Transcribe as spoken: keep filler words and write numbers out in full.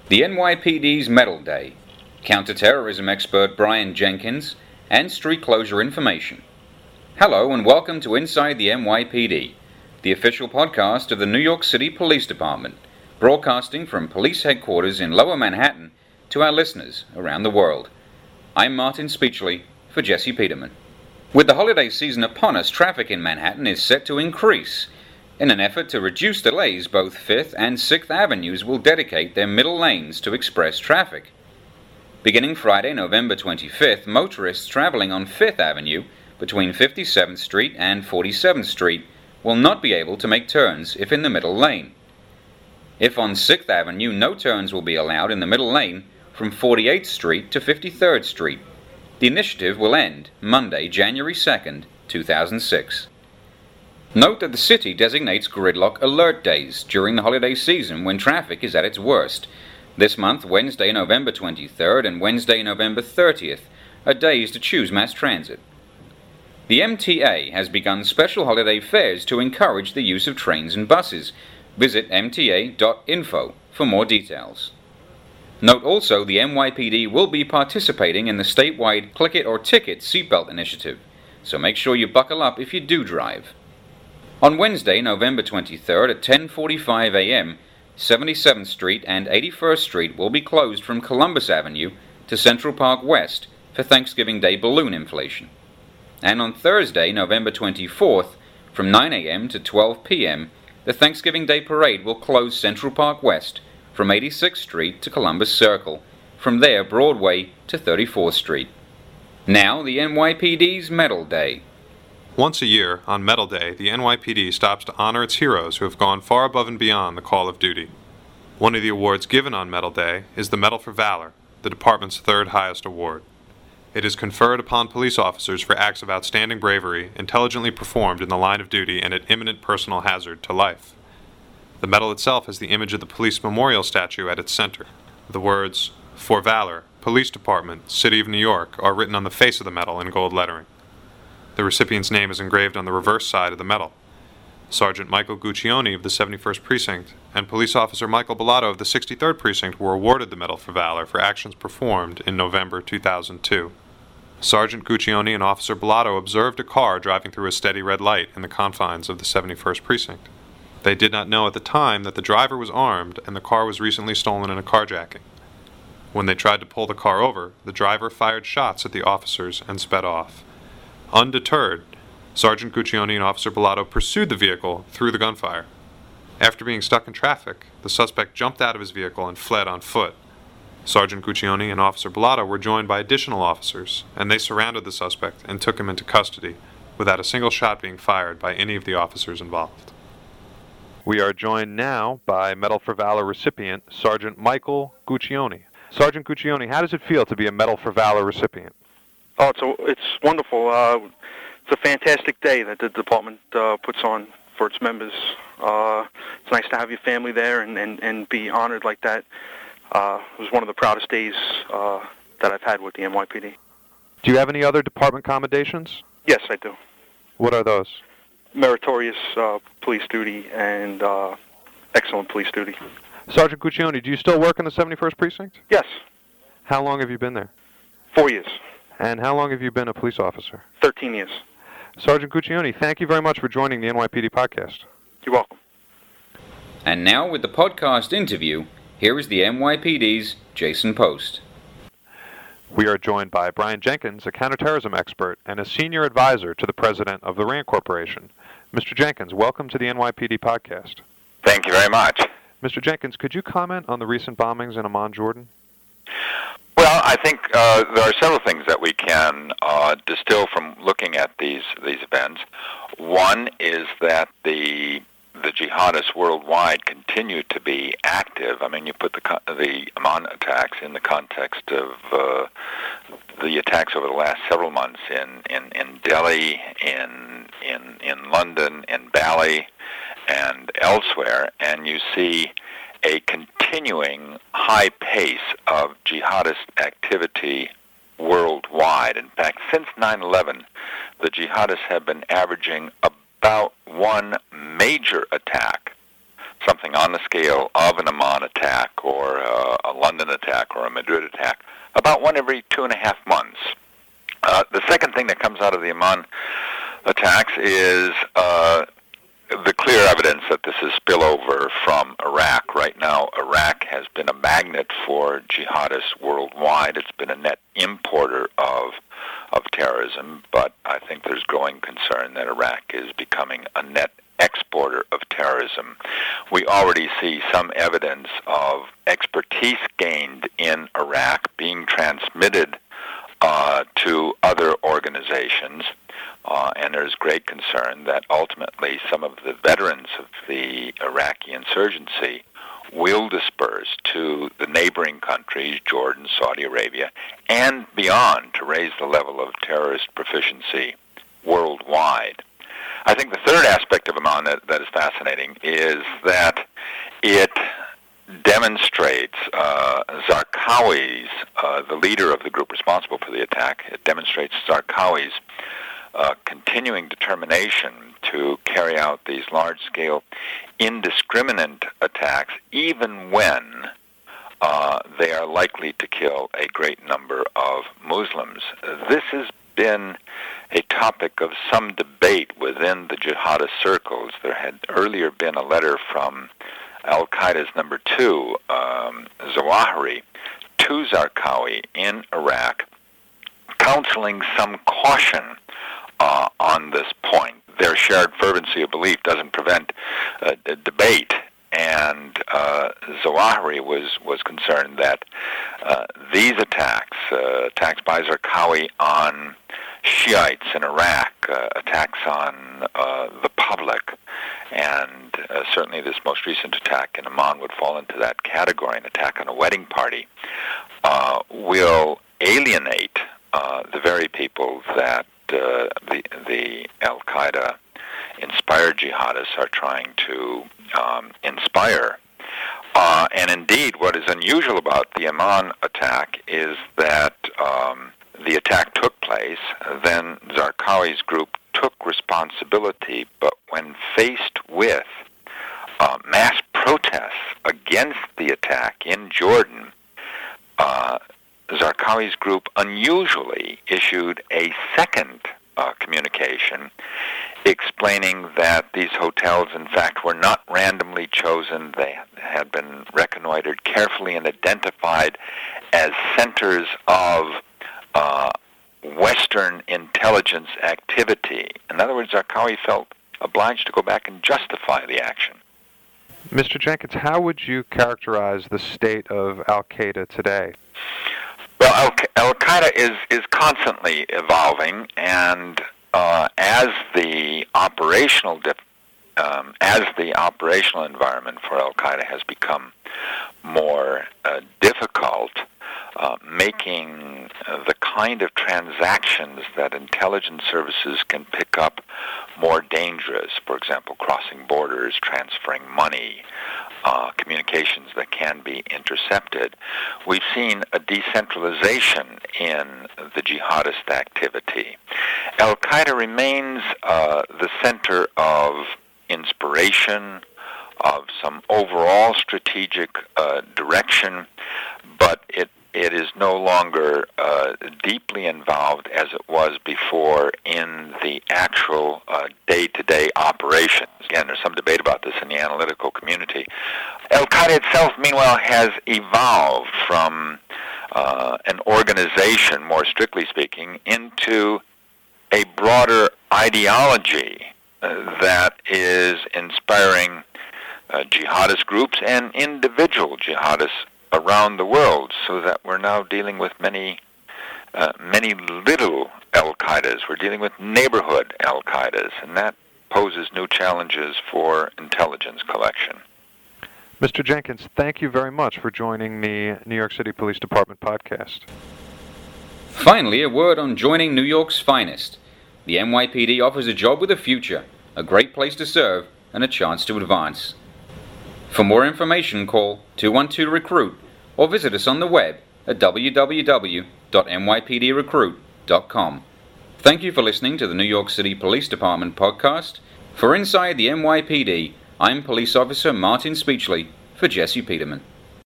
The N Y P D's Medal Day, counterterrorism expert Brian Jenkins, and street closure information. Hello and welcome to Inside the N Y P D, the official podcast of the New York City Police Department, broadcasting from police headquarters in Lower Manhattan to our listeners around the world. I'm Martin Speechley for Jesse Peterman. With the holiday season upon us, traffic in Manhattan is set to increase. In an effort to reduce delays, both Fifth and Sixth Avenues will dedicate their middle lanes to express traffic. Beginning Friday, November twenty-fifth, motorists traveling on Fifth Avenue between fifty-seventh Street and forty-seventh Street will not be able to make turns if in the middle lane. If on Sixth Avenue, no turns will be allowed in the middle lane from forty-eighth Street to fifty-third Street. The initiative will end Monday, January second, two thousand six. Note that the city designates gridlock alert days during the holiday season when traffic is at its worst. This month, Wednesday, November twenty-third and Wednesday, November thirtieth are days to choose mass transit. The M T A has begun special holiday fares to encourage the use of trains and buses. Visit M T A dot info for more details. Note also the N Y P D will be participating in the statewide Click It or Ticket seatbelt initiative, so make sure you buckle up if you do drive. On Wednesday, November twenty-third at ten forty-five a.m., seventy-seventh Street and eighty-first Street will be closed from Columbus Avenue to Central Park West for Thanksgiving Day balloon inflation. And on Thursday, November twenty-fourth, from nine a.m. to twelve p.m., the Thanksgiving Day Parade will close Central Park West from eighty-sixth Street to Columbus Circle, from there Broadway to thirty-fourth Street. Now the N Y P D's Medal Day. Once a year, on Medal Day, the N Y P D stops to honor its heroes who have gone far above and beyond the call of duty. One of the awards given on Medal Day is the Medal for Valor, the department's third highest award. It is conferred upon police officers for acts of outstanding bravery, intelligently performed in the line of duty and at imminent personal hazard to life. The medal itself has the image of the police memorial statue at its center. The words, "For Valor, Police Department, City of New York," are written on the face of the medal in gold lettering. The recipient's name is engraved on the reverse side of the medal. Sergeant Michael Guccione of the seventy-first Precinct and Police Officer Michael Bellato of the sixty-third Precinct were awarded the Medal for Valor for actions performed in November two thousand two. Sergeant Guccione and Officer Bellato observed a car driving through a steady red light in the confines of the seventy-first Precinct. They did not know at the time that the driver was armed and the car was recently stolen in a carjacking. When they tried to pull the car over, the driver fired shots at the officers and sped off. Undeterred, Sergeant Guccione and Officer Bellato pursued the vehicle through the gunfire. After being stuck in traffic, the suspect jumped out of his vehicle and fled on foot. Sergeant Guccione and Officer Bellato were joined by additional officers, and they surrounded the suspect and took him into custody, without a single shot being fired by any of the officers involved. We are joined now by Medal for Valor recipient, Sergeant Michael Guccione. Sergeant Guccione, how does it feel to be a Medal for Valor recipient? Oh, it's a, it's wonderful. Uh, it's a fantastic day that the department uh, puts on for its members. Uh, it's nice to have your family there and, and, and be honored like that. Uh, it was one of the proudest days uh, that I've had with the N Y P D. Do you have any other department commendations? Yes, I do. What are those? Meritorious uh, police duty and uh, excellent police duty. Sergeant Guccione, do you still work in the seventy-first Precinct? Yes. How long have you been there? Four years. And how long have you been a police officer? Thirteen years. Sergeant Guccione, thank you very much for joining the N Y P D podcast. You're welcome. And now with the podcast interview, here is the N Y P D's Jason Post. We are joined by Brian Jenkins, a counterterrorism expert and a senior advisor to the president of the RAND Corporation. Mister Jenkins, welcome to the N Y P D podcast. Thank you very much. Mister Jenkins, could you comment on the recent bombings in Amman, Jordan? Well, I think uh, there are several things that we can uh, distill from looking at these these events. One is that the the jihadists worldwide continue to be active. I mean, you put the the Amman attacks in the context of uh, the attacks over the last several months in, in, in Delhi, in in in London, in Bali, and elsewhere, and you see a continuing high pace of jihadist activity worldwide. In fact, since nine eleven, the jihadists have been averaging about one major attack, something on the scale of an Amman attack or uh, a London attack or a Madrid attack, about one every two and a half months. Uh, the second thing that comes out of the Amman attacks is uh, the clear evidence that this is spillover from Iraq. Right now, Iraq has been a magnet for jihadists worldwide. It's been a net importer of of terrorism, but I think there's growing concern that Iraq is becoming a net exporter of terrorism. We already see some evidence of expertise gained in Iraq being transmitted uh, to other organizations. Uh, and there's great concern that ultimately some of the veterans of the Iraqi insurgency will disperse to the neighboring countries, Jordan, Saudi Arabia, and beyond to raise the level of terrorist proficiency worldwide. I think the third aspect of Amman that, that is fascinating is that it demonstrates uh, Zarqawi's, uh, the leader of the group responsible for the attack, it demonstrates Zarqawi's Uh, continuing determination to carry out these large-scale, indiscriminate attacks, even when uh, they are likely to kill a great number of Muslims. This has been a topic of some debate within the jihadist circles. There had earlier been a letter from Al-Qaeda's number two, um, Zawahiri, to Zarqawi in Iraq, counseling some caution Uh, on this point. Their shared fervency of belief doesn't prevent uh, d- debate, and uh, Zawahiri was, was concerned that uh, these attacks, uh, attacks by Zarqawi on Shiites in Iraq, uh, attacks on uh, the public, and uh, certainly this most recent attack in Amman would fall into that category, an attack on a wedding party, uh, will alienate uh, the very people that Uh, the the Al-Qaeda inspired jihadists are trying to um, inspire. Uh, and indeed, what is unusual about the Amman attack is that um, the attack took place, then Zarqawi's group took responsibility, but when faced with uh, mass protests against the attack in Jordan, uh, Zarqawi's group unusually issued a second uh, communication explaining that these hotels, in fact, were not randomly chosen. They had been reconnoitered carefully and identified as centers of uh, Western intelligence activity. In other words, Zarqawi felt obliged to go back and justify the action. Mister Jenkins, how would you characterize the state of Al-Qaeda today? Well, Al- Al-Qaeda is, is constantly evolving, and uh, as the operational dif- um, as the operational environment for Al-Qaeda has become more uh, difficult, uh, making uh, the kind of transactions that intelligence services can pick up more dangerous. For example, crossing borders, transferring money, Uh, communications that can be intercepted. We've seen a decentralization in the jihadist activity. Al-Qaeda remains uh, the center of inspiration, of some overall strategic uh, direction, but it it is no longer uh, deeply involved as it was before in the actual uh, day-to-day operations. Again, there's some debate about this in the analytical community. Al-Qaeda itself, meanwhile, has evolved from uh, an organization, more strictly speaking, into a broader ideology uh, that is inspiring uh, jihadist groups and individual jihadists around the world, so that we're now dealing with many, uh, many little Al-Qaedas. We're dealing with neighborhood Al-Qaedas, and that poses new challenges for intelligence collection. Mister Jenkins, thank you very much for joining the New York City Police Department podcast. Finally, a word on joining New York's finest. The N Y P D offers a job with a future, a great place to serve, and a chance to advance. For more information, call two one two recruit or visit us on the web at w w w dot n y p d recruit dot com. Thank you for listening to the New York City Police Department podcast. For Inside the N Y P D, I'm Police Officer Martin Speechley for Jesse Peterman.